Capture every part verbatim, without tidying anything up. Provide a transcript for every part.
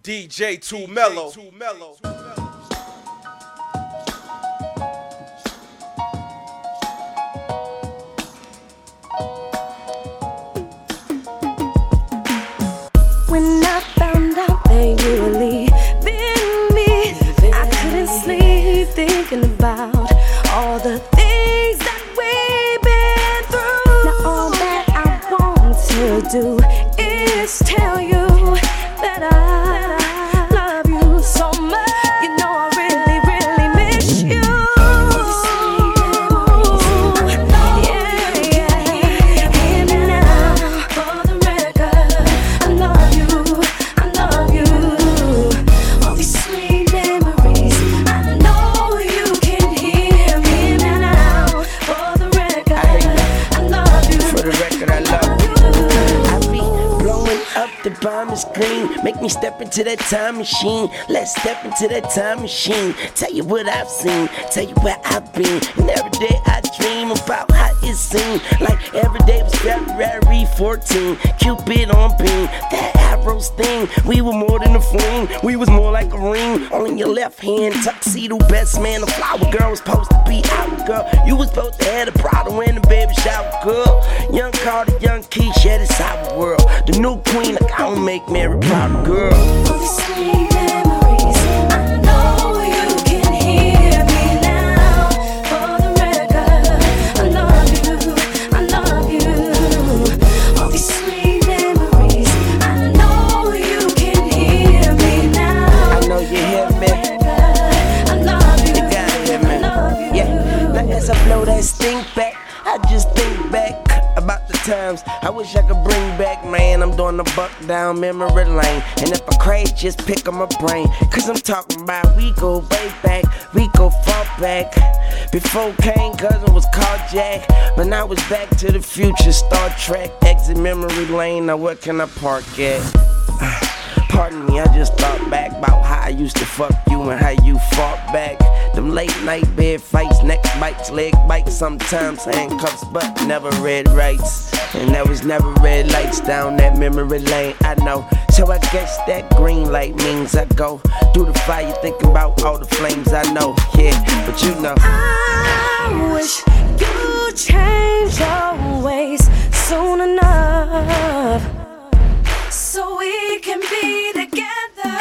D J Too Mellow. When I found out that you were leaving me, I couldn't sleep thinking about all the things that we've been through. Now all that I want to do is tell you that I love you so much. You know I really, really miss you. Yeah, yeah. Hear me now, for the record, I love you, I love you. All these sweet memories, I know you can hear me now. For the record, I love you. For the record, I love you. I be blowing up the bomb is green. Make me step into that time machine. Let's step into that time machine. Tell you what I've seen, tell you where I've been. And every day I dream about how it seemed. Like every day was February fourteenth. Cupid on beam, that arrow sting. We were more than a fling, we was more like a ring on your left hand. Tuxedo best man, the flower girl was supposed to be our girl. You was supposed to have the Prada in the baby shower, girl. Young Carter, young Keisha, yeah, this our world. The new queen, like I don't make Mary proud, girl. All these sweet memories, I know you can hear me now. For the record, I love you, I love you. All these sweet memories, I know you can hear me now. I know you hear me. I love you, You gotta hear me. I love you. Yeah, now as I blow that stink back, I just think back about the times I wish I could bring back, man. I'm doing the buck down memory lane. And if I crash, just pick up my brain. Cause I'm talking about we go way back, we go far back. Before Kane Cousin was called Jack, but now it's Back to the Future, Star Trek. Exit memory lane, now where can I park at? Pardon me, I just thought back about how I used to fuck you and how you fought back. Them late night bed fights, neck bites, leg bites, sometimes handcuffs, but never red rights. And there was never red lights down that memory lane, I know. So I guess that green light means I go through the fire thinking about all the flames I know. Yeah, but you know I wish you change your ways soon enough, so we can be together.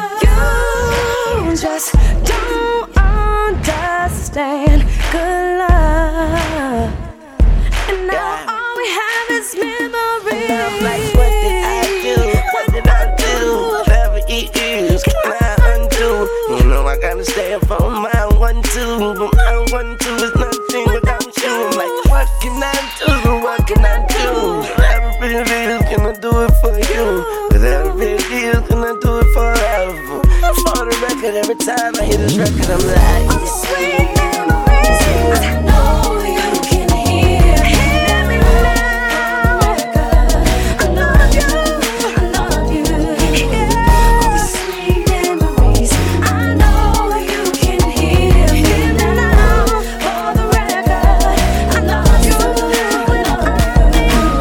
You just don't understand good love, and now all we have is memories. And I'm like, what did I do? What did I do? Whatever it is, can I undo? You know I gotta stay up on my one two, but my one two is nothing without you. I'm like, what can I do? What can I do? Whatever it is, can I do it for you? Whatever it is, can I do it forever? For the record, every time I hear this record, I'm like, all these sweet memories, I know you can hear me now. I love you, I love you. Yeah. All these sweet memories, I know you can hear me now. For the record, I love you, I love you.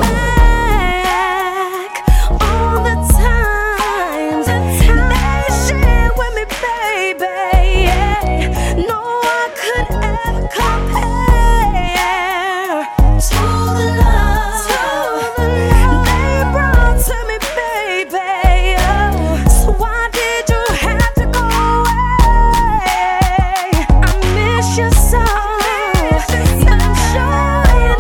Back all the times that you shared with me, baby. Yeah. No one could ever compare to the love they brought to me, baby. So why did you have to go away? I miss you so, but I'm sure you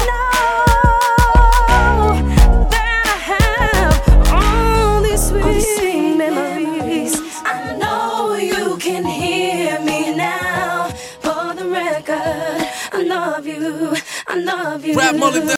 know that I have all these sweet memories. I know you can hear me now. For the record, I love you, I love you. Rap Mullet